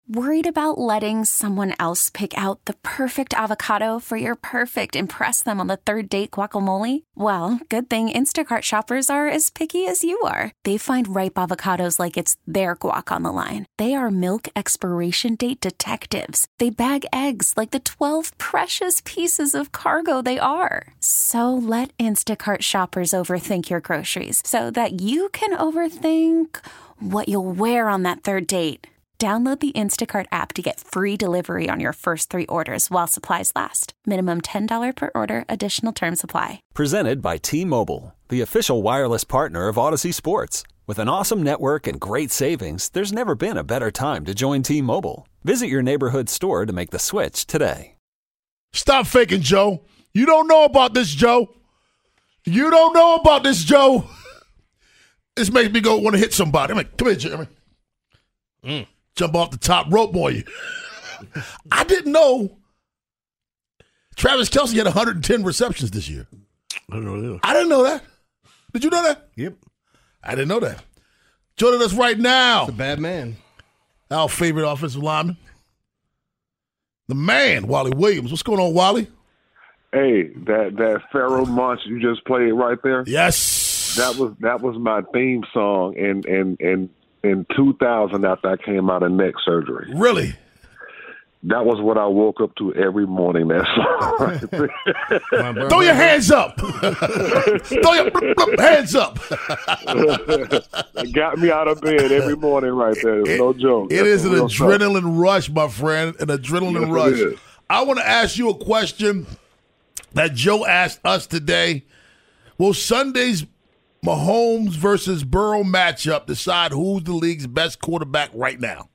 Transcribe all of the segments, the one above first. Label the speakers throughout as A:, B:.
A: Worried about letting someone else pick out the perfect avocado for your perfect impress them on the third date guacamole? Well, good thing Instacart shoppers are as picky as you are. They find ripe avocados like it's their guac on the line. They are milk expiration date detectives. They bag eggs like the 12 precious pieces of cargo they are. So let Instacart shoppers overthink your groceries so that you can overthink what you'll wear on that third date. Download the Instacart app to get free delivery on your first 3 orders while supplies last. Minimum $10 per order. Additional terms apply.
B: Presented by T-Mobile, the official wireless partner of Odyssey Sports. With an awesome network and great savings, there's never been a better time to join T-Mobile. Visit your neighborhood store to make the switch today.
C: Stop faking, Joe. You don't know about this, Joe. You don't know about this, Joe. This makes me want to hit somebody. I'm like, come here, Jeremy. Jump off the top rope, boy. I didn't know Travis Kelce had 110 receptions this year.
D: I
C: didn't know that. Did you know that?
D: Yep.
C: I didn't know that. Joining us right now.
D: It's a bad man.
C: Our favorite offensive lineman. The man, Wally Williams. What's going on, Wally?
E: Hey, that Pharaoh Monch you just played right there.
C: Yes.
E: That was my theme song in 2000 after I came out of neck surgery.
C: Really?
E: That was what I woke up to every morning. That song.
C: Throw your hands up. Throw your hands up.
E: It got me out of bed every morning right there. It's no joke.
C: It is an adrenaline rush, my friend, an adrenaline rush. I want to ask you a question that Joe asked us today. Will Sunday's Mahomes versus Burrow matchup decide who's the league's best quarterback right now?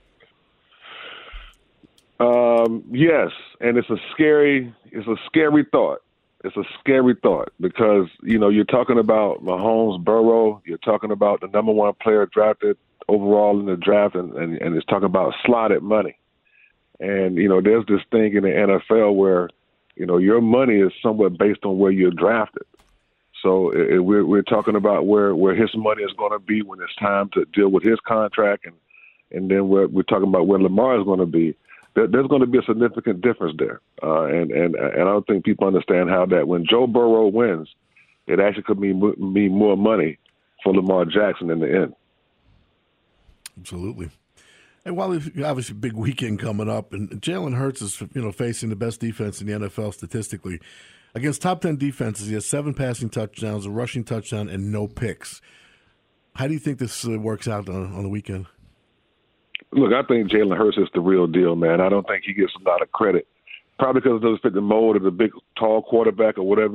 E: Yes, and it's a scary thought. It's a scary thought because, you're talking about Mahomes, Burrow, you're talking about the number one player drafted overall in the draft, and it's talking about slotted money. And, there's this thing in the NFL where, your money is somewhat based on where you're drafted. So we're talking about where his money is going to be when it's time to deal with his contract, and then we're talking about where Lamar is going to be. There's going to be a significant difference there, and I don't think people understand how that when Joe Burrow wins, it actually could mean more money for Lamar Jackson in the end.
D: Absolutely. And while obviously big weekend coming up, and Jalen Hurts is facing the best defense in the NFL statistically. Against top 10 defenses, he has 7 passing touchdowns, a rushing touchdown, and no picks. How do you think this works out on the weekend?
E: Look, I think Jalen Hurts is the real deal, man. I don't think he gets a lot of credit, probably because it doesn't fit the mold of the big, tall quarterback or whatever.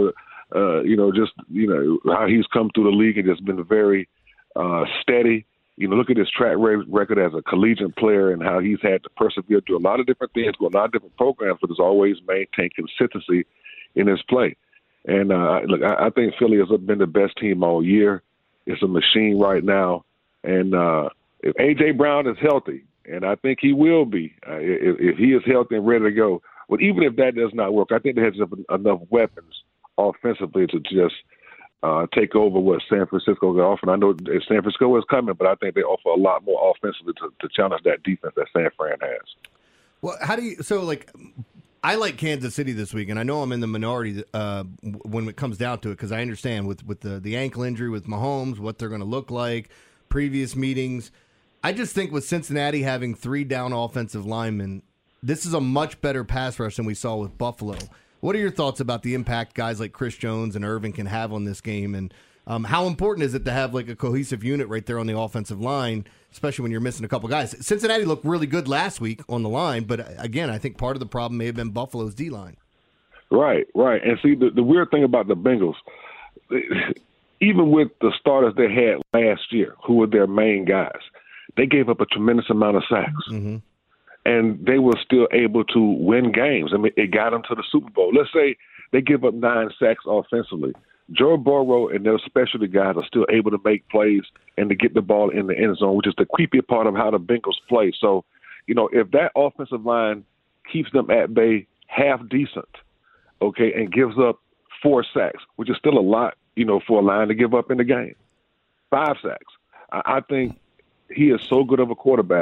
E: How he's come through the league and just been very steady. Look at his track record as a collegiate player and how he's had to persevere through a lot of different things, with a lot of different programs, but has always maintained consistency in his play. And I think Philly has been the best team all year. It's a machine right now. And if A.J. Brown is healthy, and I think he will be, if he is healthy and ready to go, but even if that does not work, I think they have enough weapons offensively to just take over what San Francisco got offered. I know San Francisco is coming, but I think they offer a lot more offensively to challenge that defense that San Fran has.
F: Well, I like Kansas City this week, and I know I'm in the minority when it comes down to it because I understand with the ankle injury with Mahomes, what they're going to look like, previous meetings. I just think with Cincinnati having 3 down offensive linemen, this is a much better pass rush than we saw with Buffalo. What are your thoughts about the impact guys like Chris Jones and Irvin can have on this game, and how important is it to have like a cohesive unit right there on the offensive line, especially when you're missing a couple guys? Cincinnati looked really good last week on the line, but again, I think part of the problem may have been Buffalo's D-line.
E: Right. And see, the weird thing about the Bengals, even with the starters they had last year, who were their main guys, they gave up a tremendous amount of sacks. Mm-hmm. And they were still able to win games. I mean, it got them to the Super Bowl. Let's say they give up 9 sacks offensively. Joe Burrow and their specialty guys are still able to make plays and to get the ball in the end zone, which is the creepy part of how the Bengals play. So, if that offensive line keeps them at bay half decent, okay, and gives up 4 sacks, which is still a lot, for a line to give up in the game. 5 sacks. I think he is so good of a quarterback.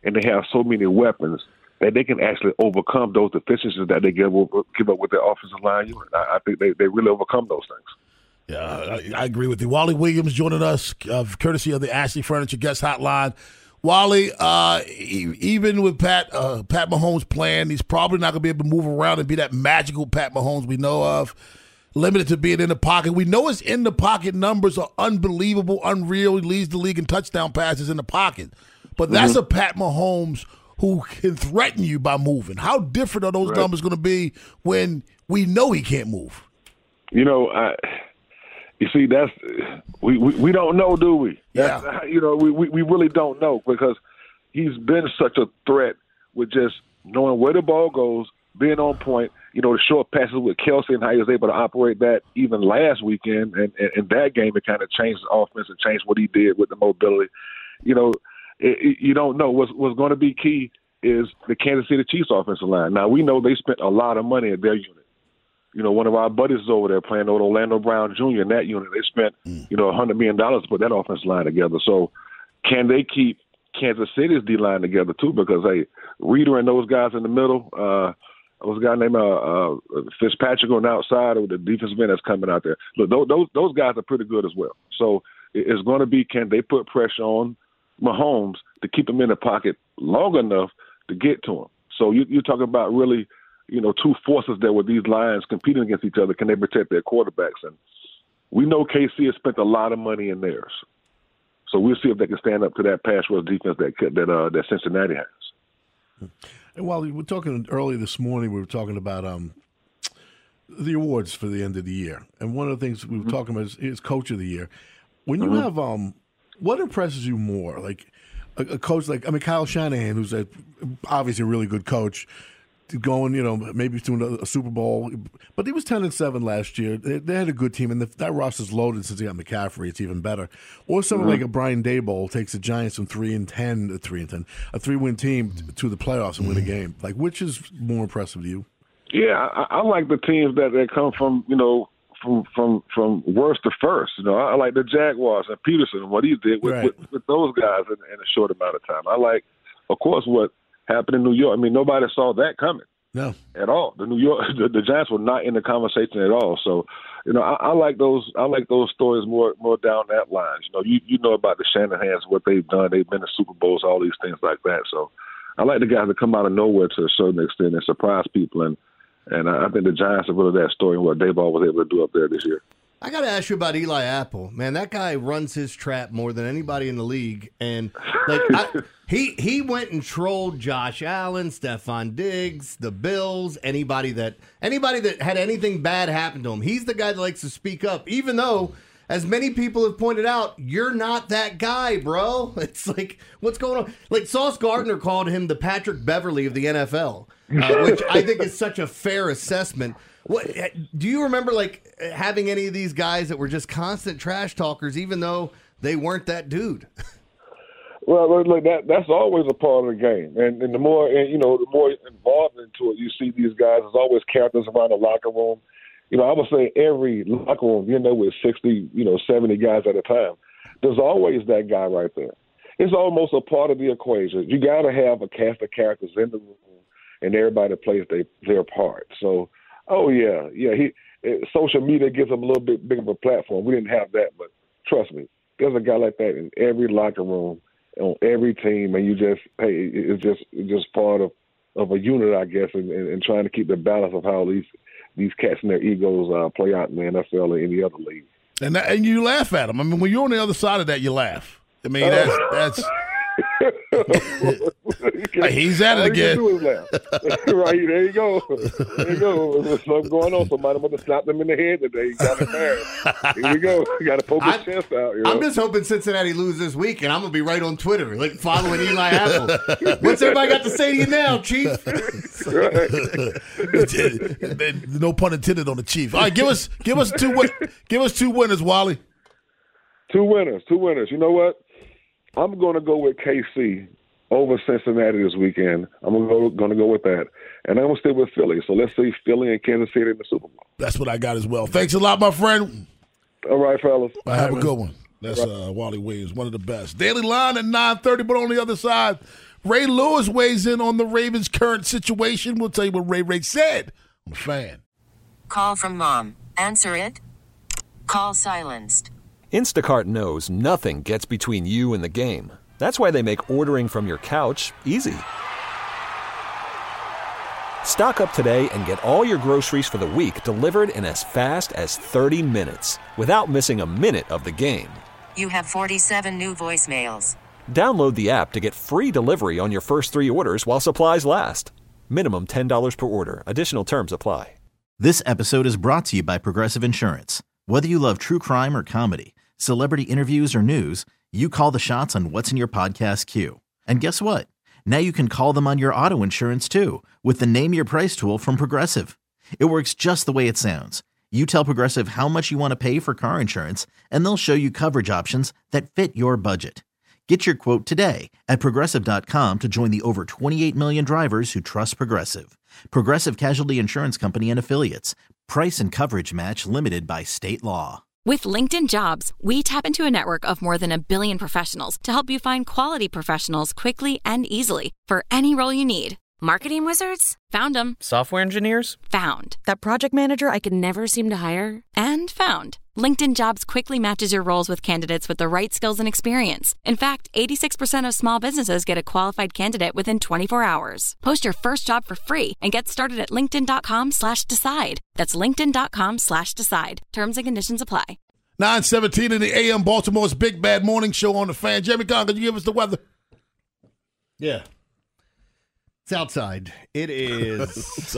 E: and they have so many weapons that they can actually overcome those deficiencies that they give up with their offensive line unit. I think they really overcome those things.
C: Yeah, I agree with you. Wally Williams joining us, courtesy of the Ashley Furniture Guest Hotline. Wally, even with Pat Mahomes playing, he's probably not going to be able to move around and be that magical Pat Mahomes we know of, limited to being in the pocket. We know his in-the-pocket numbers are unbelievable, unreal. He leads the league in touchdown passes in the pocket. But that's a Pat Mahomes who can threaten you by moving. How different are those numbers going to be when we know he can't move?
E: You know, you see, that's we don't know, do we?
C: Yeah.
E: You know, we really don't know because he's been such a threat with just knowing where the ball goes, being on point. You know, the short passes with Kelsey and how he was able to operate that even last weekend. And in that game, it kind of changed the offense and changed what he did with the mobility. You know, you don't know. What's going to be key is the Kansas City Chiefs offensive line. Now, we know they spent a lot of money at their unit. You know, one of our buddies is over there playing with Orlando Brown Jr. in that unit. They spent, $100 million to put that offensive line together. So can they keep Kansas City's D-line together, too? Because, hey, Reader and those guys in the middle, there was a guy named Fitzpatrick on the outside with the defensive end that's coming out there. Look, those guys are pretty good as well. So it's going to be, can they put pressure on Mahomes to keep him in the pocket long enough to get to him? So you're talking about really – two forces there with these lines competing against each other. Can they protect their quarterbacks? And we know KC has spent a lot of money in theirs. So we'll see if they can stand up to that pass rush defense that Cincinnati has.
D: And while we were talking earlier this morning, we were talking about the awards for the end of the year. And one of the things we were talking about is Coach of the Year. When you have what impresses you more? Like a coach Kyle Shanahan, who's obviously a really good coach, going, maybe to a Super Bowl. But he was 10-7 last year. They had a good team, and that roster's loaded since they got McCaffrey. It's even better. Or someone like a Brian Daboll takes the Giants from 3-10, a 3-win team to the playoffs and win a game. Like, which is more impressive to you?
E: Yeah, I like the teams that come from, from worst to first. I like the Jaguars and Peterson and what he did with those guys in a short amount of time. I like, of course, what happened in New York. I mean, nobody saw that coming. No, at all. The Giants were not in the conversation at all. So, I like those. I like those stories more down that line. You know about the Shanahans, what they've done. They've been to Super Bowls, all these things like that. So, I like the guys that come out of nowhere to a certain extent and surprise people. And I think the Giants are really that story and what Daboll was able to do up there this year.
F: I got to ask you about Eli Apple. Man, that guy runs his trap more than anybody in the league. And he went and trolled Josh Allen, Stephon Diggs, the Bills, anybody that had anything bad happen to him. He's the guy that likes to speak up, even though, as many people have pointed out, you're not that guy, bro. It's like, what's going on? Like, Sauce Gardner called him the Patrick Beverly of the NFL, which I think is such a fair assessment. What do you remember, having any of these guys that were just constant trash talkers, even though they weren't that dude?
E: Well, look, that's always a part of the game, and the more the more involved into it you see these guys. There's always characters around the locker room. I would say every locker room, with 60, 70 guys at a time, there's always that guy right there. It's almost a part of the equation. You got to have a cast of characters in the room, and everybody plays their part. So. Oh, yeah. Social media gives them a little bit bigger of a platform. We didn't have that, but trust me, there's a guy like that in every locker room, on every team, and it's just part of a unit, I guess, and trying to keep the balance of how these cats and their egos play out in the NFL or any other league.
C: And you laugh at them. I mean, when you're on the other side of that, you laugh. I mean, that's he's at it again.
E: Right, there you go. There's something going on. Somebody must have slapped him in the head today. He got it mad. Here we go. You got to poke his chest out.
F: I'm just hoping Cincinnati loses this week, and I'm going to be right on Twitter, following Eli Apple. What's everybody got to say to you now, Chief?
C: No pun intended on the Chief. All right, give us two winners, Wally.
E: Two winners. You know what? I'm going to go with KC over Cincinnati this weekend. I'm going to go with that. And I'm going to stay with Philly. So let's see Philly and Kansas City in the Super Bowl.
C: That's what I got as well. Thanks a lot, my friend.
E: All right, fellas.
C: Have a good one. That's Wally Williams, one of the best. Daily Line at 9:30, but on the other side, Ray Lewis weighs in on the Ravens' current situation. We'll tell you what Ray said on the Fan.
G: Call from mom. Answer it. Call silenced.
B: Instacart knows nothing gets between you and the game. That's why they make ordering from your couch easy. Stock up today and get all your groceries for the week delivered in as fast as 30 minutes without missing a minute of the game.
G: You have 47 new voicemails.
B: Download the app to get free delivery on your first 3 orders while supplies last. Minimum $10 per order. Additional terms apply.
H: This episode is brought to you by Progressive Insurance. Whether you love true crime or comedy, celebrity interviews or news, you call the shots on what's in your podcast queue. And guess what? Now you can call them on your auto insurance too with the Name Your Price tool from Progressive. It works just the way it sounds. You tell Progressive how much you want to pay for car insurance, and they'll show you coverage options that fit your budget. Get your quote today at Progressive.com to join the over 28 million drivers who trust Progressive. Progressive Casualty Insurance Company and Affiliates. Price and coverage match limited by state law.
I: With LinkedIn Jobs, we tap into a network of more than 1 billion professionals to help you find quality professionals quickly and easily for any role you need.
J: Marketing wizards?
I: Found them.
J: Software engineers?
I: Found.
J: That project manager I could never seem to hire?
I: And found. LinkedIn Jobs quickly matches your roles with candidates with the right skills and experience. In fact, 86% of small businesses get a qualified candidate within 24 hours. Post your first job for free and get started at linkedin.com/decide. That's linkedin.com/decide. Terms and conditions apply.
C: 9:17 in the AM, Baltimore's Big Bad Morning Show on the Fan. Jamie Conn, could you give us the weather?
F: Yeah. It's outside. It is.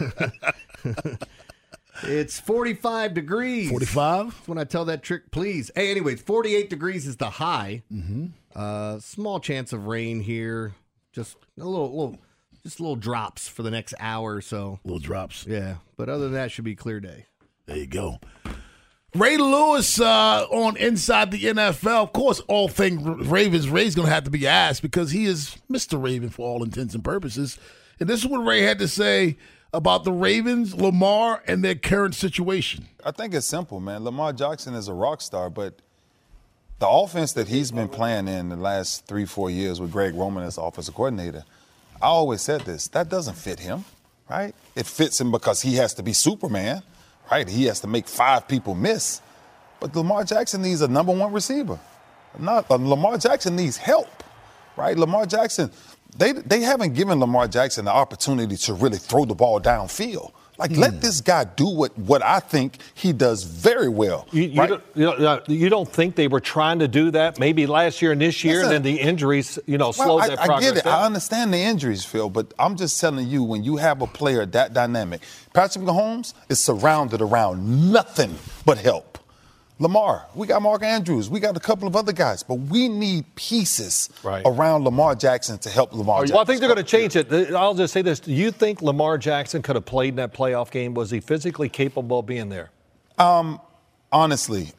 F: It's 45 degrees.
C: 45?
F: That's when I tell that trick, please. Hey, anyways, 48 degrees is the high. Small chance of rain here. Just a little drops for the next hour or so.
C: Little drops.
F: Yeah, but other than that, should be a clear day.
C: There you go. Ray Lewis on Inside the NFL. Of course, all things Ravens, Ray's going to have to be asked because he is Mr. Raven for all intents and purposes. And this is what Ray had to say about the Ravens, Lamar, and their current situation.
K: I think it's simple, man. Lamar Jackson is a rock star, but the offense that he's been playing in the last 3-4 years with Greg Roman as offensive coordinator, I always said this, that doesn't fit him, right? It fits him because he has to be Superman. Right, he has to make 5 people miss. But Lamar Jackson needs a number 1 receiver. Lamar Jackson needs help, right? Lamar Jackson, they haven't given Lamar Jackson the opportunity to really throw the ball downfield. Like, let this guy do what I think he does very well.
L: You don't think they were trying to do that maybe last year and this year, and then the injuries, slowed that progress
K: I get it.
L: down?
K: I understand the injuries, Phil, but I'm just telling you, when you have a player that dynamic, Patrick Mahomes is surrounded around nothing but help. Lamar, we got Mark Andrews, we got a couple of other guys, but we need pieces around Lamar Jackson to help Lamar Jackson.
L: Well, I think they're going to change it. I'll just say this. Do you think Lamar Jackson could have played in that playoff game? Was he physically capable of being there?
K: Honestly,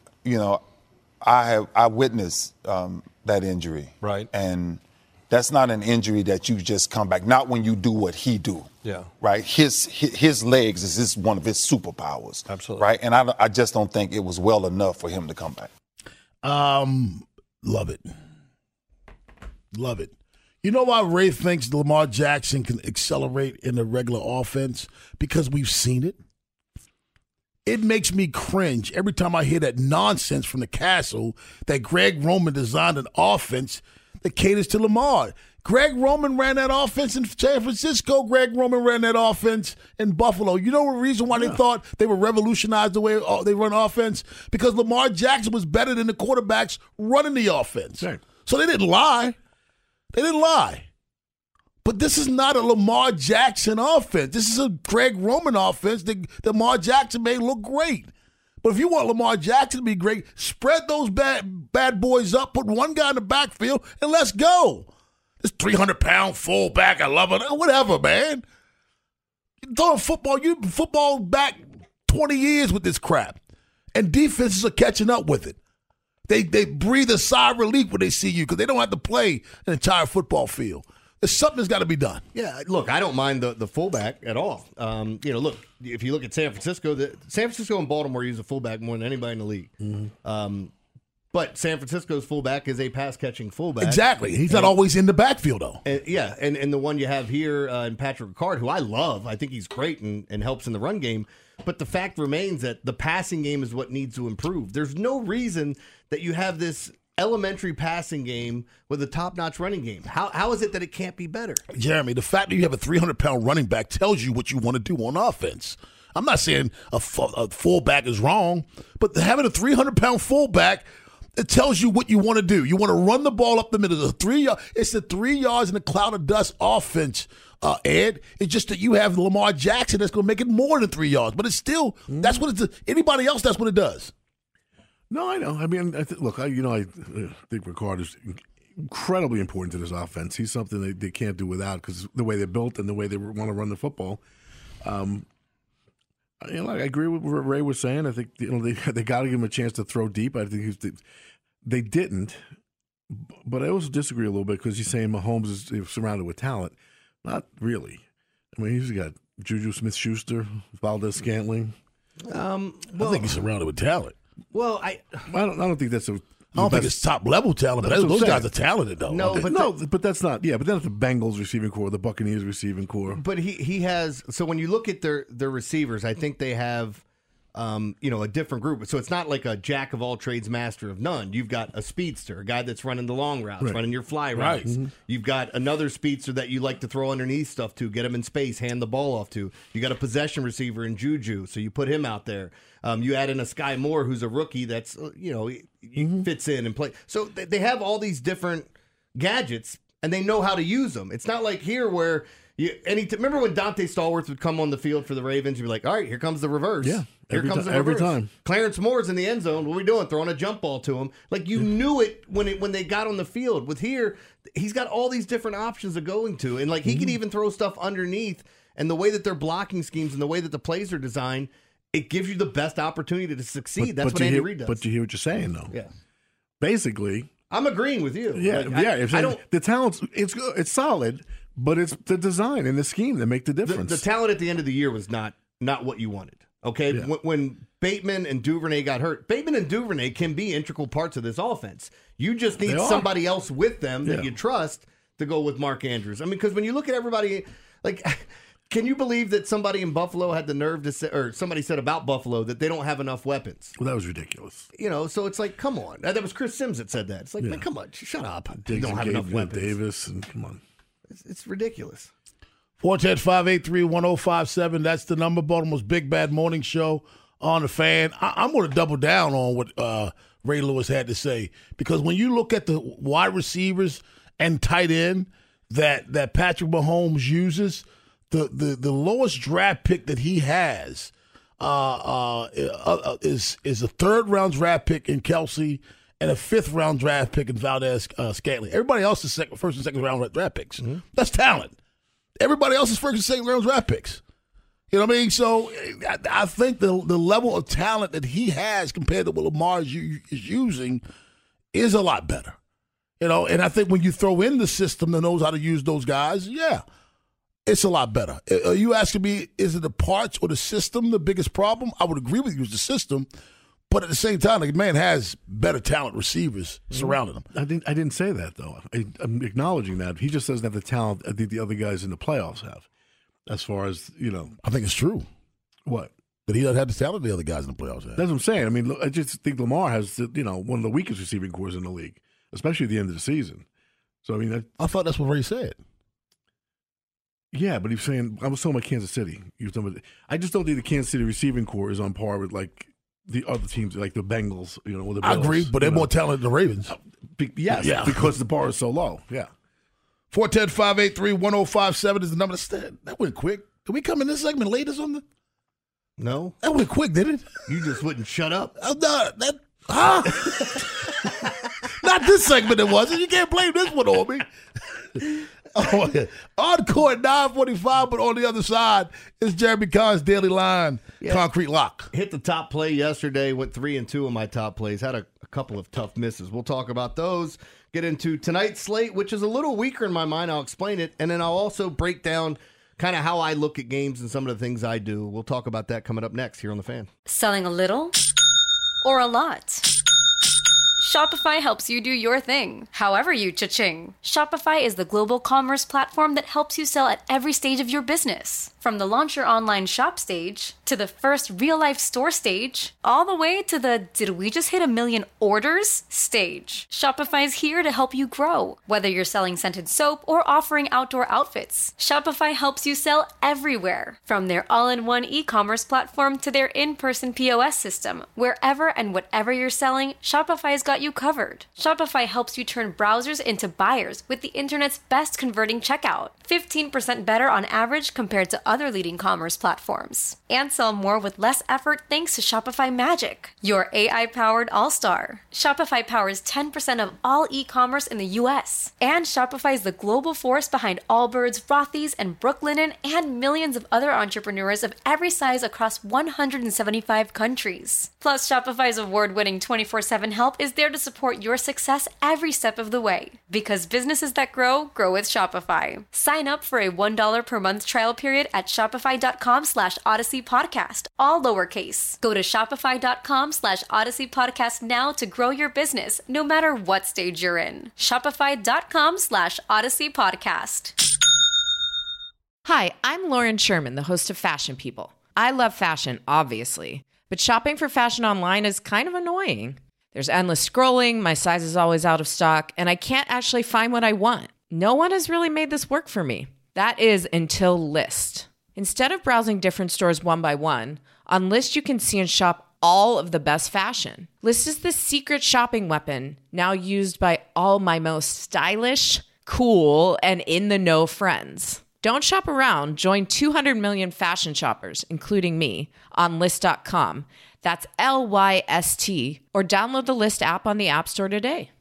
K: I witnessed that injury.
L: Right.
K: And that's not an injury that you just come back, not when you do what he do.
L: Yeah.
K: Right? His legs is one of his superpowers.
L: Absolutely.
K: Right? And I just don't think it was well enough for him to come back.
C: Love it. Love it. You know why Ray thinks Lamar Jackson can accelerate in the regular offense? Because we've seen it. It makes me cringe every time I hear that nonsense from the castle that Greg Roman designed an offense that caters to Lamar. Greg Roman ran that offense in San Francisco. Greg Roman ran that offense in Buffalo. You know the reason why they thought they would revolutionize the way they run offense? Because Lamar Jackson was better than the quarterbacks running the offense.
D: Right.
C: So they didn't lie. But this is not a Lamar Jackson offense. This is a Greg Roman offense that Lamar Jackson may look great. But if you want Lamar Jackson to be great, spread those bad boys up, put one guy in the backfield, and let's go. This 300-pound fullback, I love it. Whatever, man. You're throwing football back 20 years with this crap. And defenses are catching up with it. They breathe a sigh of relief when they see you because they don't have to play an entire football field. Something's got to be done.
F: Yeah, look, I don't mind the fullback at all. Look, if you look at San Francisco and Baltimore use a fullback more than anybody in the league. But San Francisco's fullback is a pass-catching fullback.
C: Exactly. He's not always in the backfield, though.
F: And the one you have here in Patrick Ricard, who I love. I think he's great and helps in the run game. But the fact remains that the passing game is what needs to improve. There's no reason that you have this elementary passing game with a top-notch running game. How is it that it can't be better?
C: Jeremy, the fact that you have a 300-pound running back tells you what you want to do on offense. I'm not saying a fullback is wrong, but having a 300-pound fullback, it tells you what you want to do. You want to run the ball up the middle. It's the 3 yards in a cloud of dust offense, Ed. It's just that you have Lamar Jackson that's going to make it more than 3 yards. But it's still, that's what it's. Anybody else, that's what it does.
D: No, I know. I mean, I think Ricard is incredibly important to this offense. He's something they can't do without because the way they're built and the way they want to run the football. I agree with what Ray was saying. I think they got to give him a chance to throw deep. I think they didn't, but I also disagree a little bit because he's saying Mahomes is surrounded with talent. Not really. I mean, he's got Juju Smith-Schuster, Valdez-Scantling.
C: I think he's surrounded with talent.
F: Well, I
D: don't think that's
C: I don't think it's top level talent, but those guys are talented though.
D: But that's not. Yeah, but that's the Bengals receiving core, the Buccaneers receiving core.
F: But he has. So when you look at their receivers, I think they have, a different group. So it's not like a jack of all trades, master of none. You've got a speedster, a guy that's running the long routes, running your fly routes. Right. Mm-hmm. You've got another speedster that you like to throw underneath stuff to, get him in space, hand the ball off to. You got a possession receiver in Juju, so you put him out there. You add in a Sky Moore, who's a rookie that's, he fits in and play. So they have all these different gadgets, and they know how to use them. It's not like here where remember when Dante Stallworth would come on the field for the Ravens? You'd be like, all right, here comes the reverse.
D: Yeah,
F: every time. Clarence Moore's in the end zone. What are we doing? Throwing a jump ball to him. Like you knew it when they got on the field. With here, he's got all these different options of going to, and like he can even throw stuff underneath. And the way that they're blocking schemes and the way that the plays are designed, it gives you the best opportunity to succeed. That's what Andy Reid does.
D: But you hear what you're saying, though.
F: Yeah.
D: Basically,
F: I'm agreeing with you.
D: Yeah, the talent's it's solid, but it's the design and the scheme that make the difference.
F: The talent at the end of the year was not what you wanted. Okay, when Bateman and Duvernay got hurt, Bateman and Duvernay can be integral parts of this offense. You just need somebody else with them that you trust to go with Mark Andrews. I mean, because when you look at everybody, like. Can you believe that somebody in Buffalo had the nerve to say, or somebody said about Buffalo that they don't have enough weapons?
D: Well, that was ridiculous.
F: So it's like, come on. That was Chris Sims that said that. It's like, man, come on, shut up.
D: Diggs
F: you don't have enough weapons.
D: Davis, and come on.
F: It's ridiculous.
C: 410-583-1057. That's the number. Baltimore's Big Bad Morning Show on the Fan. I'm going to double down on what Ray Lewis had to say, because when you look at the wide receivers and tight end that Patrick Mahomes uses, the lowest draft pick that he has is a third-round draft pick in Kelsey and a fifth-round draft pick in Valdez-Scantling. Everybody else is first and second-round draft picks. Mm-hmm. That's talent. Everybody else is first and second-round draft picks. You know what I mean? So I think the level of talent that he has compared to what Lamar is using is a lot better. And I think when you throw in the system that knows how to use those guys, it's a lot better. Are you asking me, is it the parts or the system the biggest problem? I would agree with you, it's the system. But at the same time, the man has better talent receivers surrounding him.
D: I didn't say that, though. I'm acknowledging that. He just doesn't have the talent I think the other guys in the playoffs have. As far as,
C: I think it's true.
D: What?
C: That he doesn't have the talent the other guys in the playoffs have.
D: That's what I'm saying. I mean, I just think Lamar has, one of the weakest receiving cores in the league, especially at the end of the season. So, I mean,
C: I thought that's what Ray said.
D: Yeah, but he's saying, I was talking about Kansas City. I just don't think the Kansas City receiving core is on par with, like, the other teams, like the Bengals, or the Bills.
C: I agree, but they're more talented than the Ravens.
D: Yes, because the bar is so low. Yeah.
C: 410-583-1057 is the number. That went quick. Did we come in this segment late or something?
F: No.
C: That went quick, didn't it?
F: You just wouldn't shut up.
C: Not this segment, it wasn't. You can't blame this one on me. Encore at 9:45, but on the other side is Jeremy Kahn's Daily Line, Concrete Lock.
F: Hit the top play yesterday, went 3-2 in my top plays. Had a couple of tough misses. We'll talk about those. Get into tonight's slate, which is a little weaker in my mind. I'll explain it. And then I'll also break down kind of how I look at games and some of the things I do. We'll talk about that coming up next here on The Fan.
I: Selling a little or a lot?
M: Shopify helps you do your thing, however you cha-ching. Shopify is the global commerce platform that helps you sell at every stage of your business. From the launch your online shop stage, to the first real-life store stage, all the way to the did we just hit 1 million orders stage. Shopify's here to help you grow. Whether you're selling scented soap or offering outdoor outfits, Shopify helps you sell everywhere. From their all-in-one e-commerce platform to their in-person POS system, wherever and whatever you're selling, Shopify's got you covered. Shopify helps you turn browsers into buyers with the internet's best converting checkout. 15% better on average compared to other leading commerce platforms. And sell more with less effort thanks to Shopify Magic, your AI-powered all-star. Shopify powers 10% of all e-commerce in the U.S. And Shopify is the global force behind Allbirds, Rothy's, and Brooklinen, and millions of other entrepreneurs of every size across 175 countries. Plus, Shopify's award-winning 24/7 help is there to support your success every step of the way. Because businesses that grow, grow with Shopify. Sign up for a $1 per month trial period at shopify.com/Odyssey Podcast, all lowercase. Go to shopify.com/Odyssey Podcast now to grow your business, no matter what stage you're in. Shopify.com/Odyssey Podcast.
N: Hi, I'm Lauren Sherman, the host of Fashion People. I love fashion, obviously, but shopping for fashion online is kind of annoying. There's endless scrolling, my size is always out of stock, and I can't actually find what I want. No one has really made this work for me. That is until Lyst. Instead of browsing different stores one by one, on Lyst you can see and shop all of the best fashion. Lyst is the secret shopping weapon now used by all my most stylish, cool, and in-the-know friends. Don't shop around. Join 200 million fashion shoppers, including me, on Lyst.com. That's LYST, or download the Lyst app on the App Store today.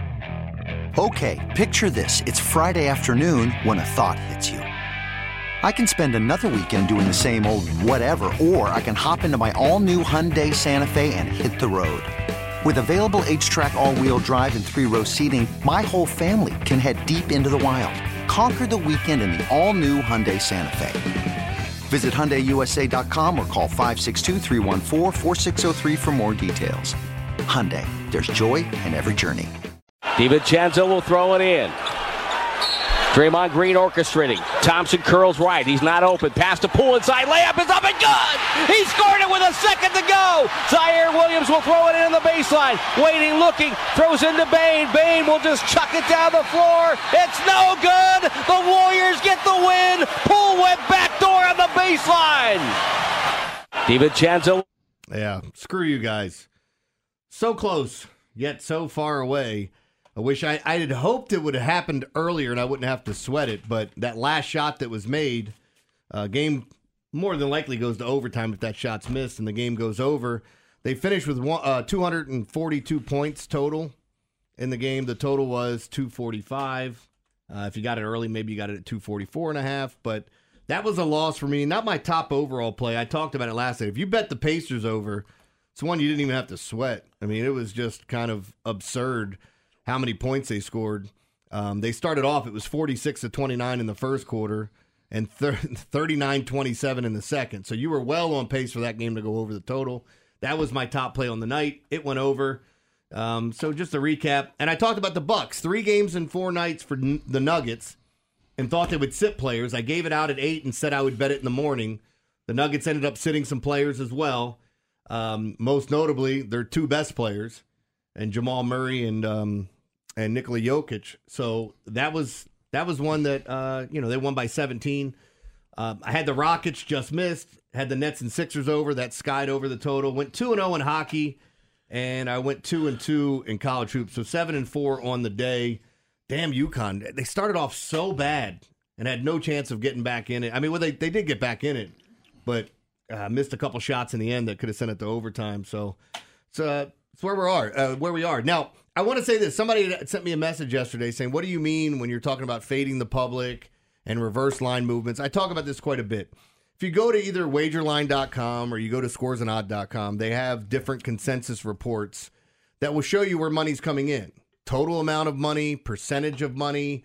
O: Okay, picture this. It's Friday afternoon when a thought hits you. I can spend another weekend doing the same old whatever, or I can hop into my all-new Hyundai Santa Fe and hit the road. With available H-Track all-wheel drive and 3-row seating, my whole family can head deep into the wild. Conquer the weekend in the all-new Hyundai Santa Fe. Visit HyundaiUSA.com or call 562-314-4603 for more details. Hyundai, there's joy in every journey.
P: DiVincenzo will throw it in. Draymond Green orchestrating. Thompson curls right. He's not open. Pass to Poole inside. Layup is up and good! He scored it with a second to go! Zaire Williams will throw it in the baseline. Waiting, looking. Throws into Bane. Bane will just chuck it down the floor. It's no good! The Warriors get the win! Poole went backdoor on the baseline! DiVincenzo.
F: Yeah, screw you guys. So close, yet so far away. I wish I had hoped it would have happened earlier and I wouldn't have to sweat it, but that last shot that was made, game more than likely goes to overtime if that shot's missed and the game goes over. They finished with 242 points total in the game. The total was 245. If you got it early, maybe you got it at 244.5, but that was a loss for me. Not my top overall play. I talked about it last night. If you bet the Pacers over, it's one you didn't even have to sweat. I mean, it was just kind of absurd how many points they scored. They started off, it was 46-29 in the first quarter and 39-27 in the second. So you were well on pace for that game to go over the total. That was my top play on the night. It went over. So just a recap. And I talked about the Bucks. 3 games in 4 nights for the Nuggets and thought they would sit players. I gave it out at 8 and said I would bet it in the morning. The Nuggets ended up sitting some players as well. Most notably, their 2 best players, and Jamal Murray and Nikola Jokic. So that was one that they won by 17. I had the Rockets just missed. Had the Nets and Sixers over. That skied over the total. Went 2-0 in hockey, and I went 2-2 in college hoops. So 7-4 on the day. Damn UConn! They started off so bad and had no chance of getting back in it. I mean, well, they did get back in it, but missed a couple shots in the end that could have sent it to overtime. So it's where we are now. I want to say this. Somebody sent me a message yesterday saying, what do you mean when you're talking about fading the public and reverse line movements? I talk about this quite a bit. If you go to either wagerline.com or you go to scoresandod.com, they have different consensus reports that will show you where money's coming in. Total amount of money, percentage of money,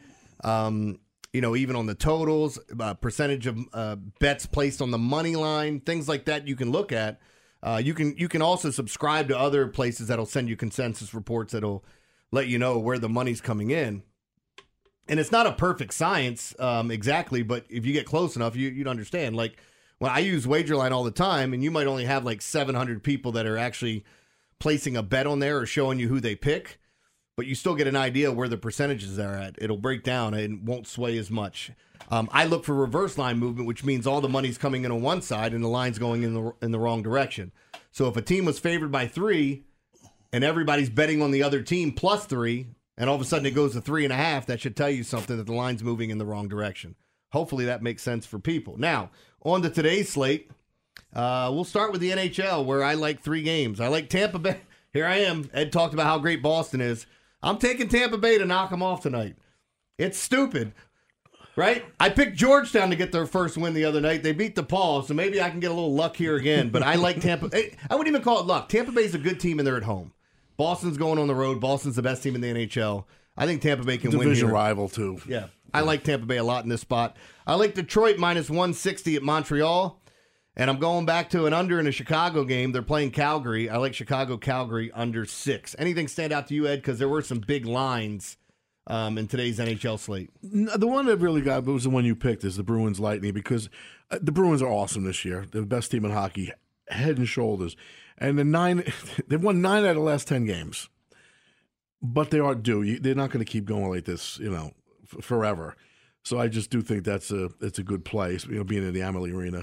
F: even on the totals, percentage of bets placed on the money line, things like that you can look at. You can also subscribe to other places that'll send you consensus reports that'll let you know where the money's coming in. And it's not a perfect science exactly, but if you get close enough, you'd understand. Like, when I use Wagerline all the time, and you might only have like 700 people that are actually placing a bet on there or showing you who they pick, but you still get an idea where the percentages are at. It'll break down and won't sway as much. I look for reverse line movement, which means all the money's coming in on one side and the line's going in the wrong direction. So if a team was favored by 3 and everybody's betting on the other team plus 3, and all of a sudden it goes to 3.5, that should tell you something that the line's moving in the wrong direction. Hopefully that makes sense for people. Now, on to today's slate. We'll start with the NHL, where I like 3 games. I like Tampa Bay. Here I am. Ed talked about how great Boston is. I'm taking Tampa Bay to knock them off tonight. It's stupid, right? I picked Georgetown to get their first win the other night. They beat DePaul, so maybe I can get a little luck here again. But I like Tampa. I wouldn't even call it luck. Tampa Bay's a good team, and they're at home. Boston's going on the road. Boston's the best team in the NHL. I think Tampa Bay can win here.
D: Division rival, too.
F: Yeah. I like Tampa Bay a lot in this spot. I like Detroit minus 160 at Montreal. And I'm going back to an under in a Chicago game. They're playing Calgary. I like Chicago-Calgary under 6. Anything stand out to you, Ed? Because there were some big lines in today's NHL slate.
D: The one that really got was the one you picked is the Bruins Lightning, because the Bruins are awesome this year. They're the best team in hockey, head and shoulders. And they've won 9 out of the last 10 games. But they are due. They're not going to keep going like this, forever. So I just do think it's a good play, being in the Amalie Arena.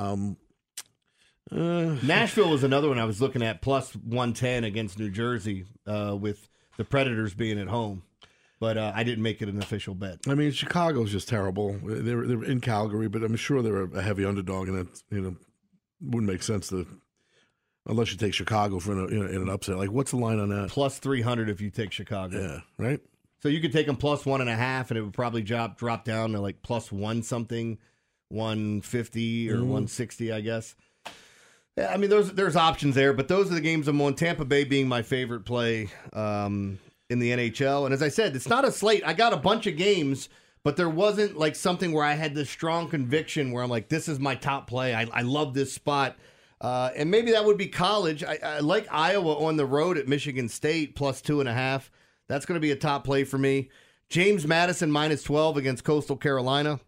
F: Nashville was another one I was looking at, plus 110 against New Jersey, with the Predators being at home. But I didn't make it an official bet.
D: I mean, Chicago's just terrible. They're in Calgary, but I'm sure they're a heavy underdog, and it wouldn't make sense unless you take Chicago for in an upset. Like, what's the line on that?
F: Plus 300 if you take Chicago.
D: Yeah, right?
F: So you could take them plus 1.5, and it would probably drop down to like plus 1 something. 150 or 160, I guess. Yeah, I mean, there's options there, but those are the games I'm on. Tampa Bay being my favorite play in the NHL. And as I said, it's not a slate. I got a bunch of games, but there wasn't like something where I had this strong conviction where I'm like, this is my top play. I love this spot. And maybe that would be college. I like Iowa on the road at Michigan State plus 2.5. That's going to be a top play for me. James Madison minus 12 against Coastal Carolina.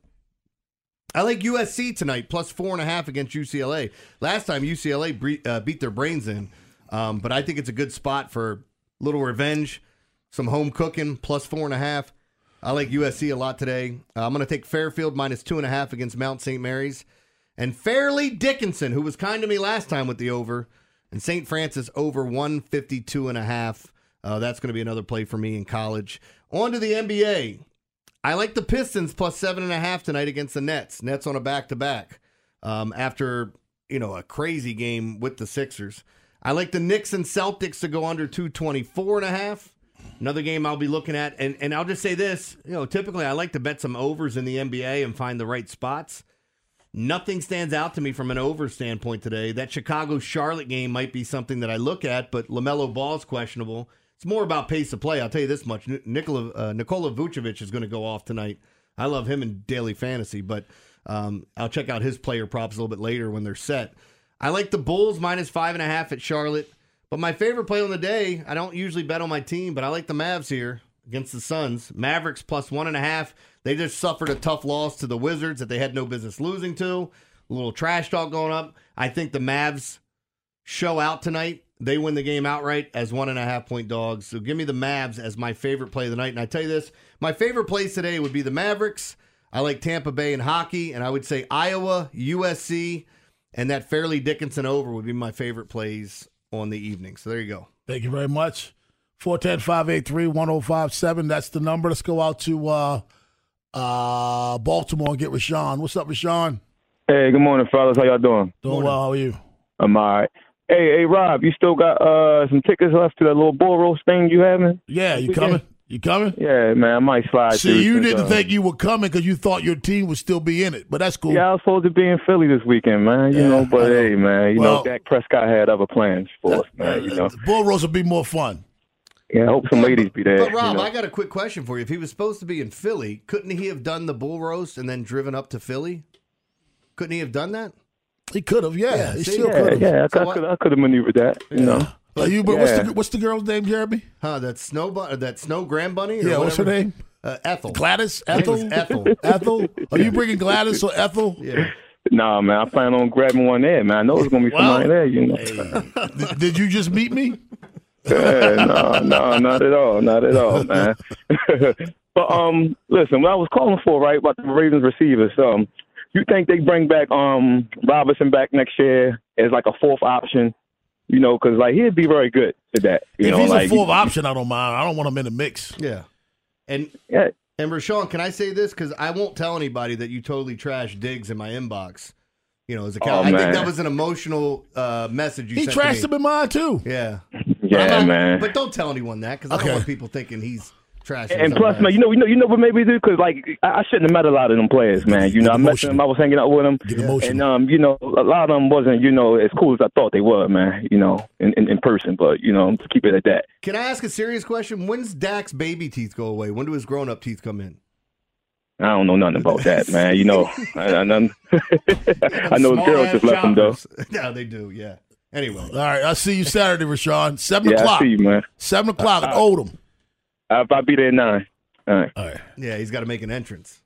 F: I like USC tonight, plus 4.5 against UCLA. Last time UCLA beat their brains in, but I think it's a good spot for a little revenge, some home cooking, plus 4.5. I like USC a lot today. I'm going to take Fairfield minus 2.5 against Mount St. Mary's. And Fairleigh Dickinson, who was kind to me last time with the over, and St. Francis over 152.5. That's going to be another play for me in college. On to the NBA. I like the Pistons plus 7.5 tonight against the Nets. Nets on a back-to-back after, a crazy game with the Sixers. I like the Knicks and Celtics to go under 224.5. Another game I'll be looking at. And I'll just say this, typically I like to bet some overs in the NBA and find the right spots. Nothing stands out to me from an over standpoint today. That Chicago-Charlotte game might be something that I look at, but LaMelo Ball's questionable. It's more about pace of play. I'll tell you this much. Nikola Vucevic is going to go off tonight. I love him in daily fantasy, but I'll check out his player props a little bit later when they're set. I like the Bulls minus 5.5 at Charlotte, but my favorite play on the day, I don't usually bet on my team, but I like the Mavs here against the Suns. Mavericks plus 1.5. They just suffered a tough loss to the Wizards that they had no business losing to. A little trash talk going up. I think the Mavs show out tonight. They win the game outright as 1.5-point dogs. So give me the Mavs as my favorite play of the night. And I tell you this, my favorite plays today would be the Mavericks. I like Tampa Bay in hockey. And I would say Iowa, USC, and that Fairleigh Dickinson over would be my favorite plays on the evening. So there you go.
C: Thank you very much. 410-583-1057. That's the number. Let's go out to Baltimore and get Rashawn. What's up, Rashawn?
Q: Hey, good morning, fellas. How y'all doing?
C: Doing well. How are you?
Q: I'm all right. Hey, Rob, you still got some tickets left to that little bull roast thing you having?
C: Yeah, you coming? You coming?
Q: Yeah, man, I might slide.
C: See, you didn't think you were coming because you thought your team would still be in it, but that's cool.
Q: Yeah, I was supposed to be in Philly this weekend, man. You know, but hey, man, you know, Dak Prescott had other plans for us, man. You know,
C: the bull roast will be more fun.
Q: Yeah, I hope some ladies be there.
F: But Rob, I got a quick question for you. If he was supposed to be in Philly, couldn't he have done the bull roast and then driven up to Philly? Couldn't he have done that?
C: He could have, yeah. He still could have.
Q: Yeah, I could have maneuvered that. You know.
C: What's the girl's name, Jeremy?
F: That Snow Grand Bunny?
C: Yeah, what's her name?
F: Ethel.
C: Gladys? Ethel? Ethel? Are you bringing Gladys or Ethel?
F: Yeah.
Q: Nah, man, I plan on grabbing one there, man. I know it's going to be somebody there, you know.
C: Did you just meet me?
Q: No, not at all, man. But listen, what I was calling for, right, about the Ravens receivers, you think they bring back Robinson back next year as like a fourth option? You know, because like he'd be very good at that.
C: If he's a fourth option, I don't mind. I don't want him in the mix.
F: Yeah. And Rashawn, can I say this? Because I won't tell anybody that you totally trashed Diggs in my inbox. You know, as a I think that was an emotional message you sent to me.
C: He trashed him in mine, too.
F: Yeah.
Q: Man.
F: But don't tell anyone that, because I don't want people thinking he's trashing.
Q: And plus, man, you know what made me do? Because, like, I shouldn't have met a lot of them players, man. You know, I met them, I was hanging out with them. And, you know, a lot of them wasn't, you know, as cool as I thought they were, man, you know, in person. But, you know, to keep it at that.
F: Can I ask a serious question? When's Dak's baby teeth go away? When do his grown-up teeth come in?
Q: I don't know nothing about that, man. You know, I know the girls just left them, though.
F: Yeah, they do, yeah. Anyway.
C: All right, I'll see you Saturday, Rashawn. 7 o'clock.
Q: Yeah, I'll see you, man.
C: 7 o'clock at Oldham.
Q: I'll be there at 9. All right.
F: Yeah, he's got to make an entrance.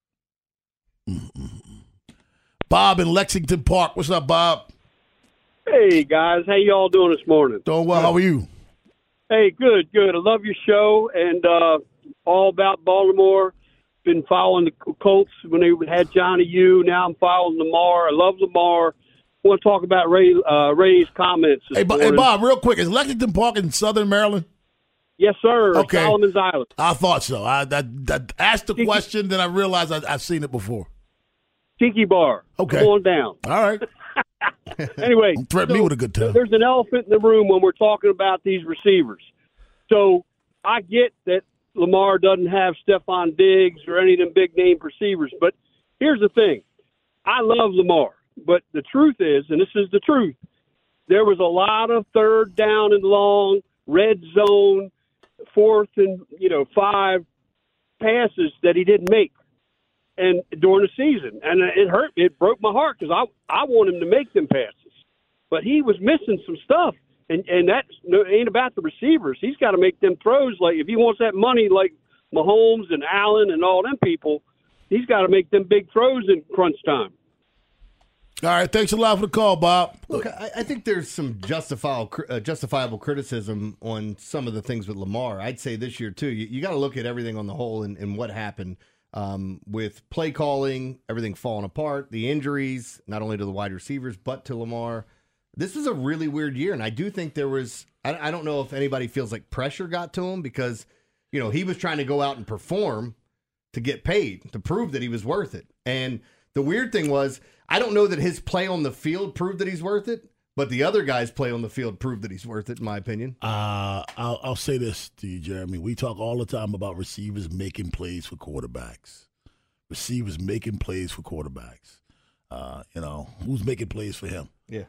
C: Bob in Lexington Park. What's up, Bob?
R: Hey, guys. How y'all doing this morning?
C: Doing well. How are you?
R: Hey, good. I love your show and all about Baltimore. Been following the Colts when they had Johnny U. Now I'm following Lamar. I love Lamar. I want to talk about Ray's comments.
C: Hey, Bob, real quick. Is Lexington Park in Southern Maryland?
R: Yes, sir.
C: Okay.
R: Solomon's Island.
C: I thought so. I asked the question, then I realized I've seen it before.
R: Tiki Bar.
C: Okay.
R: Come on down.
C: All right.
R: Anyway.
C: Don't threaten me with a good time.
R: There's an elephant in the room when we're talking about these receivers. So I get that Lamar doesn't have Stephon Diggs or any of them big-name receivers, but here's the thing. I love Lamar, but the truth is, and this is the truth, there was a lot of third down and long, red zone, 4th and 5 passes that he didn't make, and during the season, and it hurt. It broke my heart because I want him to make them passes, but he was missing some stuff, and that ain't about the receivers. He's got to make them throws. Like if he wants that money, like Mahomes and Allen and all them people, he's got to make them big throws in crunch time.
C: All right, thanks a lot for the call, Bob.
F: Look, I think there's some justifiable criticism on some of the things with Lamar. I'd say this year, too, you got to look at everything on the whole and what happened with play calling, everything falling apart, the injuries, not only to the wide receivers, but to Lamar. This was a really weird year, and I do think there was – I don't know if anybody feels like pressure got to him because, he was trying to go out and perform to get paid, to prove that he was worth it. And the weird thing was – I don't know that his play on the field proved that he's worth it, but the other guys' play on the field proved that he's worth it, in my opinion.
C: I'll say this to you, Jeremy. We talk all the time about receivers making plays for quarterbacks. Receivers making plays for quarterbacks. Who's making plays for him?
F: Yeah.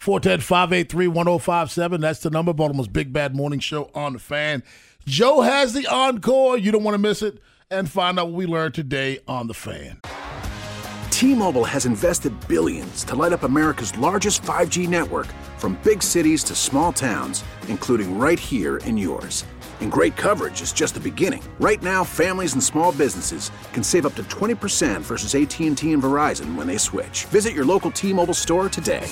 C: 410-583-1057. That's the number. Baltimore's Big Bad Morning Show on the Fan. Joe has the encore. You don't want to miss it. And find out what we learned today on the Fan.
S: T-Mobile has invested billions to light up America's largest 5G network, from big cities to small towns, including right here in yours. And great coverage is just the beginning. Right now, families and small businesses can save up to 20% versus AT&T and Verizon when they switch. Visit your local T-Mobile store today.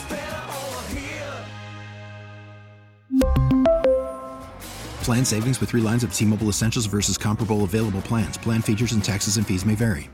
T: Plan savings with 3 lines of T-Mobile Essentials versus comparable available plans. Plan features and taxes and fees may vary.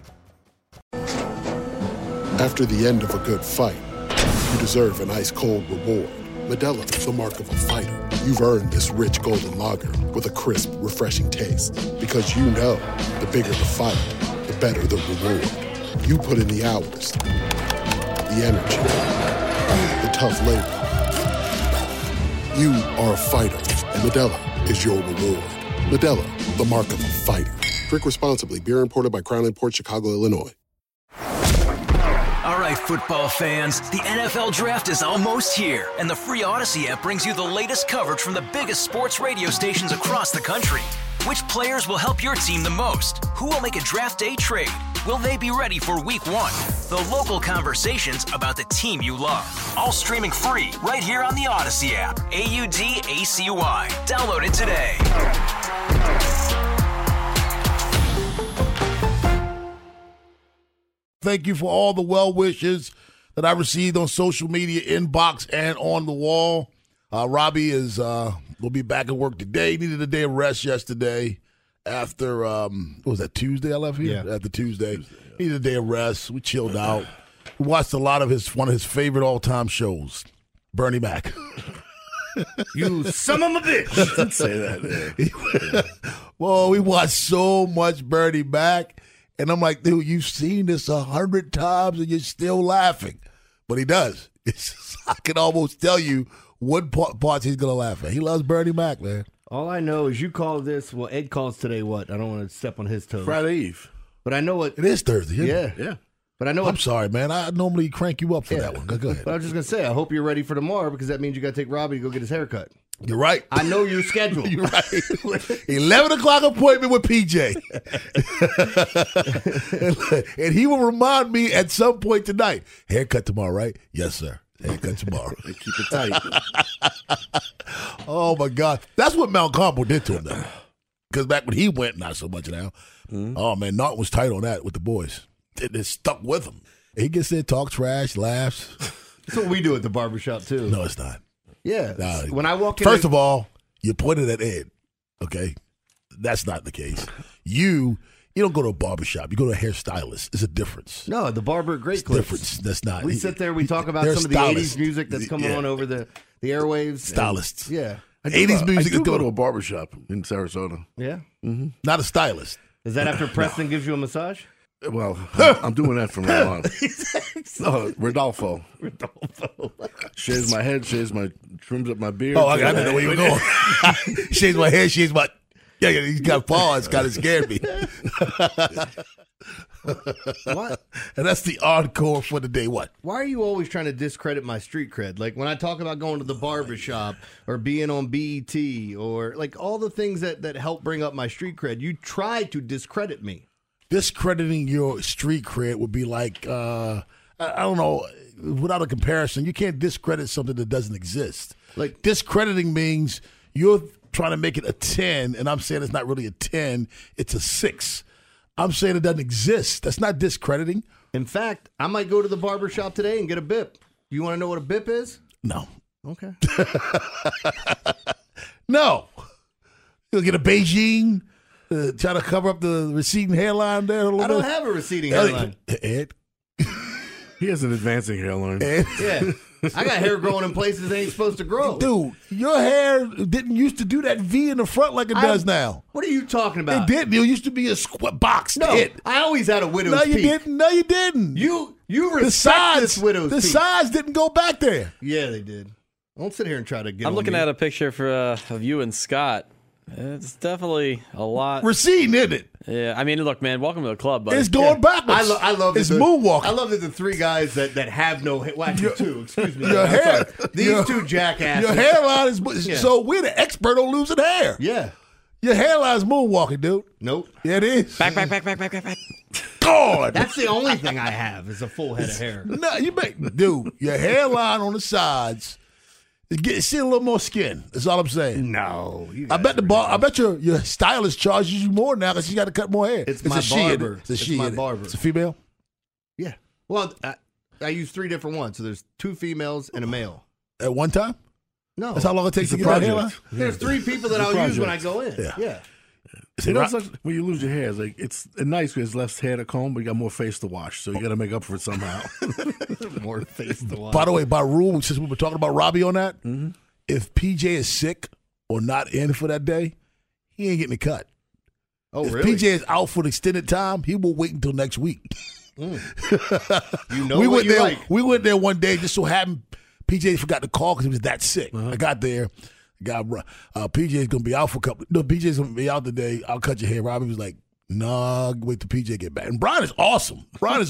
U: After the end of a good fight, you deserve an ice-cold reward. Modelo is the mark of a fighter. You've earned this rich golden lager with a crisp, refreshing taste. Because you know, the bigger the fight, the better the reward. You put in the hours, the energy, the tough labor. You are a fighter, and Modelo is your reward. Modelo, the mark of a fighter. Drink responsibly. Beer imported by Crown Imports, Chicago, Illinois.
V: All right, football fans, the NFL Draft is almost here, and the free Odyssey app brings you the latest coverage from the biggest sports radio stations across the country. Which players will help your team the most? Who will make a draft day trade? Will they be ready for week 1? The local conversations about the team you love. All streaming free right here on the Odyssey app. AUDACY. Download it today.
C: Thank you for all the well wishes that I received on social media, inbox, and on the wall. Robbie is will be back at work today. Needed a day of rest yesterday after what was that, Tuesday I left here?
F: Yeah.
C: After Tuesday. Needed a day of rest. We chilled out. We watched a lot of one of his favorite all-time shows, Bernie Mac.
F: You son of a bitch.
D: Didn't say that.
C: Well, we watched so much Bernie Mac, and I'm like, dude, you've seen this 100 times and you're still laughing. But he does. I can almost tell you what parts he's going to laugh at. He loves Bernie Mac, man.
F: All I know is you call this, well, Ed calls today what? I don't want to step on his toes.
D: Friday Eve.
F: But I know what.
C: It is Thursday, isn't it?
F: Yeah. But I know
C: I'm sorry, man. I normally crank you up for that one. Go ahead.
F: But I was just going to say, I hope you're ready for tomorrow because that means you got to take Robbie to go get his hair cut.
C: You're right.
F: I know your schedule.
C: You're right. 11 o'clock appointment with PJ. And he will remind me at some point tonight, haircut tomorrow, right? Yes, sir. Haircut tomorrow.
D: Keep it tight.
C: Oh, my God. That's what Mount Carmel did to him, though. Because back when he went, not so much now. Oh, man, Norton was tight on that with the boys. It stuck with him. He gets there, talk trash, laughs.
F: That's what we do at the barbershop, too.
C: No, it's not.
F: Yeah.
C: No.
F: When I walk in.
C: First of all, you pointed at Ed, okay? That's not the case. You don't go to a barbershop. You go to a hairstylist. It's a difference.
F: No, the barber at Great Clips.
C: Difference. That's not.
F: We sit there, we talk about
C: They're
F: some of the
C: stylists.
F: 80s music that's coming on over the airwaves.
C: Stylists.
F: Yeah.
C: 80s music
D: I do
C: is
D: go
C: good.
D: to a barbershop in Sarasota.
F: Yeah.
D: Mm-hmm.
C: Not a stylist.
F: Is that after Preston gives you a massage?
D: Well, I'm doing that from now on. No, Rodolfo. Shaves my head, trims up my beard.
C: Oh, I didn't know where you were going. Shaves my hair, shaves my... Yeah, he's got paws. Kind of scared me.
F: What?
C: And that's the encore for the day. What?
F: Why are you always trying to discredit my street cred? Like when I talk about going to the barbershop or being on BET or like all the things that help bring up my street cred, you try to discredit me.
C: Discrediting your street cred would be like, I don't know, without a comparison, you can't discredit something that doesn't exist.
F: Like
C: discrediting means you're trying to make it a 10, and I'm saying it's not really a 10, it's a 6. I'm saying it doesn't exist. That's not discrediting.
F: In fact, I might go to the barbershop today and get a bip. You want to know what a bip is?
C: No.
F: Okay.
C: No. You'll get a Beijing, try to cover up the receding hairline there a little
F: I don't
C: bit.
F: have a receding hairline.
C: Ed?
D: He has an advancing hairline.
C: Ed?
F: Yeah. I got hair growing in places it ain't supposed to grow.
C: Dude, your hair didn't used to do that V in the front like it does now.
F: What are you talking about?
C: It didn't. It used to be a box.
F: No,
C: hit.
F: I always had a widow's
C: No, you
F: peak.
C: didn't. No, you didn't.
F: You respect this widow's
C: The
F: peak.
C: sides didn't go back there.
F: Yeah, they did. Don't sit here and try to get
A: I'm
F: on
A: looking
F: me.
A: at a picture of you and Scott. It's definitely a lot.
C: Receding, isn't it?
A: Yeah, I mean, look, man, welcome to the club, buddy.
C: It's going backwards.
F: I love
C: It's
F: that
C: moonwalking.
F: I love that the three guys that have no hair. Well, actually, two. Excuse me.
C: Your
F: I'm
C: hair.
F: sorry. These two jackasses.
C: Your hairline is.
F: Yeah.
C: So we're the expert on losing hair.
F: Yeah.
C: Your hairline's moonwalking, dude.
F: Nope.
C: Yeah, it is.
A: Back.
C: God.
F: That's the only thing I have is a full head of hair.
C: No, you make, dude. Your hairline on the sides. See a little more skin. That's all I'm saying.
F: No,
C: I bet your stylist charges you more now because she got to cut more hair.
F: It's
C: a
F: my
C: she,
F: barber.
C: It's a
F: It's
C: she.
F: my
C: isn't it?
F: barber.
C: It's a female.
F: Yeah. Well, I use 3 different ones. So there's 2 females and a male.
C: At one time?
F: No.
C: That's how long it takes
D: It's
C: to
D: a
C: get that hairline?
D: project.
F: There's 3 people that
D: It's a
F: I'll use when
D: project.
F: I go in.
C: Yeah.
D: You know, when you lose your hair, it's nice because it's less hair to comb, but you got more face to wash, so you got to make up for it somehow.
F: More face to wash.
C: By the way, by rule, since we were talking about Robbie on that, if PJ is sick or not in for that day, he ain't getting a cut.
F: Oh,
C: if
F: really?
C: PJ is out for an extended time, he will wait until next week.
F: You know
C: we
F: what
C: went
F: you
C: there.
F: like.
C: We went there one day. Just so happened, PJ forgot to call because he was that sick. I got there. PJ's gonna be out for a couple. No, PJ's gonna be out today. I'll cut your hair. Robbie was like, "Nah, wait till PJ get back." And Brian is awesome.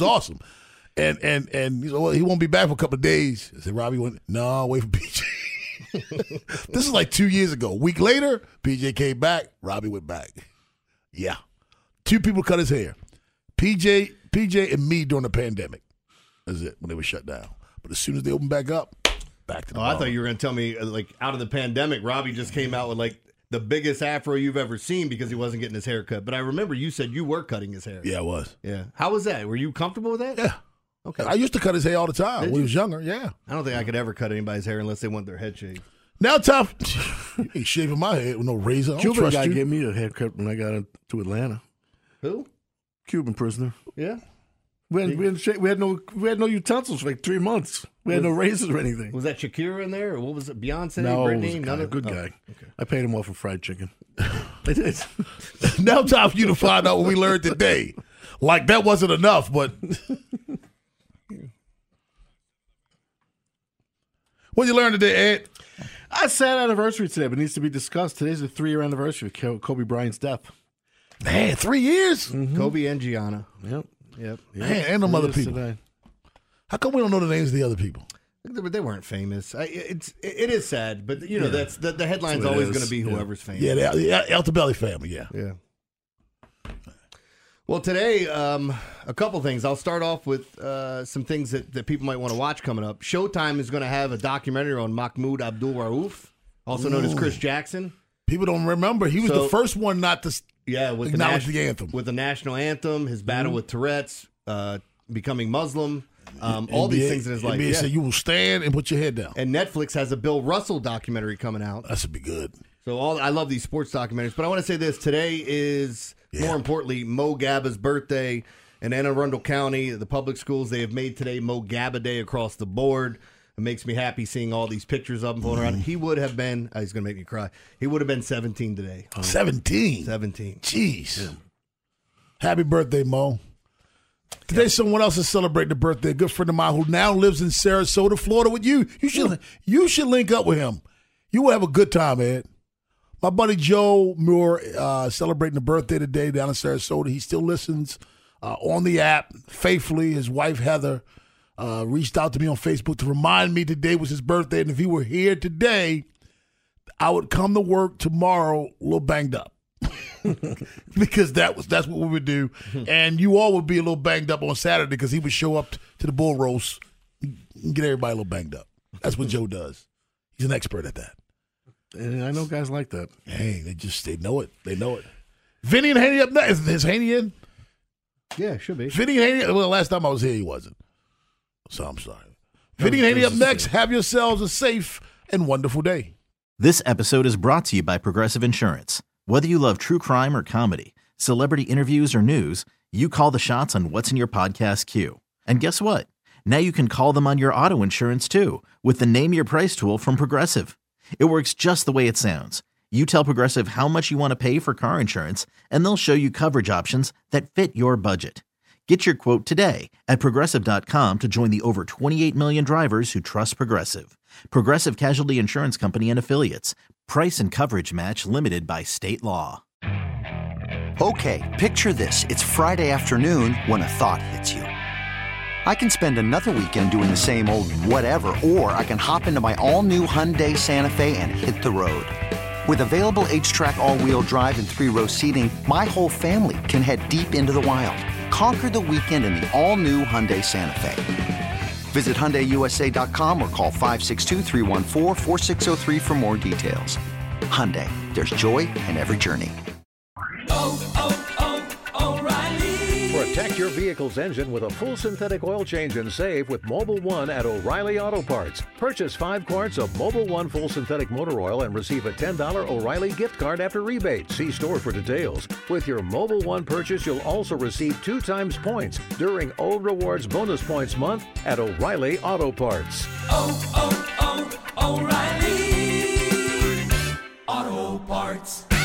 C: And he said, well, he won't be back for a couple of days. I said, Robbie went, "Nah, wait for PJ." This is like 2 years ago. A week later, PJ came back. Robbie went back. Yeah. 2 people cut his hair. PJ and me during the pandemic. That's it, when they were shut down. But as soon as they opened back up, back to the
F: I thought you were going to tell me, like, out of the pandemic, Robbie just came out with, like, the biggest afro you've ever seen because he wasn't getting his hair cut. But I remember you said you were cutting his hair.
C: Yeah, I was.
F: Yeah. How was that? Were you comfortable with that?
C: Yeah.
F: Okay.
C: I used to cut his hair all the time when he was younger, yeah.
F: I don't think I could ever cut anybody's hair unless they want their head shaved.
C: Now, tough. You ain't shaving my head with no razor. I don't
D: Cuban
C: trust
D: guy
C: you.
D: gave me a haircut when I got to Atlanta.
F: Who?
D: Cuban prisoner.
F: Yeah.
D: We had no utensils for like 3 months. We had no razors or anything.
F: Was that Shakira in there, or what was it? Beyonce,
D: No,
F: Britney?
D: it was a good guy.
F: Okay.
D: I paid him off for fried chicken. I did.
C: Now time for you to find out what we learned today. Like that wasn't enough, but what you learn today, Ed?
D: A sad anniversary today, but needs to be discussed. Today's the 3-year anniversary of Kobe Bryant's death.
C: Man, 3 years?
F: Kobe and Gianna.
D: Yep.
C: Man, and them other people.
D: Today.
C: How come we don't know the names of the other people?
F: They weren't famous. It is sad, but that's the headline's always going to be whoever's famous.
C: Yeah, the Altobelli family. Yeah.
F: Well, today, a couple things. I'll start off with some things that people might want to watch coming up. Showtime is going to have a documentary on Mahmoud Abdul Rauf, also known as Chris Jackson.
C: People don't remember. He was the first one not to acknowledge the anthem.
F: With the national anthem, his battle with Tourette's, becoming Muslim, all these things in his life.
C: NBA said you will stand and put your head down.
F: And Netflix has a Bill Russell documentary coming out.
C: That should be good.
F: So I love these sports documentaries. But I want to say this. Today is, more importantly, Mo Gabba's birthday. In Anne Arundel County, the public schools, they have made today Mo Gabba Day across the board. It makes me happy seeing all these pictures of him floating around. He would have been, he's going to make me cry. He would have been 17 today.
C: 17?
F: 17.
C: Jeez. Yeah. Happy birthday, Mo. Today, someone else is celebrating a birthday. A good friend of mine who now lives in Sarasota, Florida with you. You should link up with him. You will have a good time, Ed. My buddy Joe Moore celebrating a birthday today down in Sarasota. He still listens on the app faithfully. His wife, Heather, reached out to me on Facebook to remind me today was his birthday. And if he were here today, I would come to work tomorrow a little banged up. Because that's what we would do. And you all would be a little banged up on Saturday because he would show up to the bull roast and get everybody a little banged up. That's what Joe does. He's an expert at that.
D: And I know guys like that.
C: Hey, they know it. They know it. Vinny and Haney up next. Is Haney in?
F: Yeah, should be.
C: Vinny and Haney, well, last time I was here, he wasn't. So I'm sorry. Vinny and Haney up next. Have yourselves a safe and wonderful day.
H: This episode is brought to you by Progressive Insurance. Whether you love true crime or comedy, celebrity interviews or news, you call the shots on what's in your podcast queue. And guess what? Now you can call them on your auto insurance too with the Name Your Price tool from Progressive. It works just the way it sounds. You tell Progressive how much you want to pay for car insurance, and they'll show you coverage options that fit your budget. Get your quote today at Progressive.com to join the over 28 million drivers who trust Progressive. Progressive Casualty Insurance Company and Affiliates. Price and coverage match limited by state law.
O: Okay, picture this. It's Friday afternoon when a thought hits you. I can spend another weekend doing the same old whatever, or I can hop into my all-new Hyundai Santa Fe and hit the road. With available H-Track all-wheel drive and 3-row seating, my whole family can head deep into the wild. Conquer the weekend in the all-new Hyundai Santa Fe. Visit HyundaiUSA.com or call 562-314-4603 for more details. Hyundai, there's joy in every journey.
E: O'Reilly. Protect your vehicle's engine with a full synthetic oil change and save with Mobil 1 at O'Reilly Auto Parts. Purchase 5 quarts of Mobil 1 full synthetic motor oil and receive a $10 O'Reilly gift card after rebate. See store for details. With your Mobil 1 purchase, you'll also receive 2 times points during O Rewards Bonus Points Month at O'Reilly Auto Parts.
G: O'Reilly Auto Parts.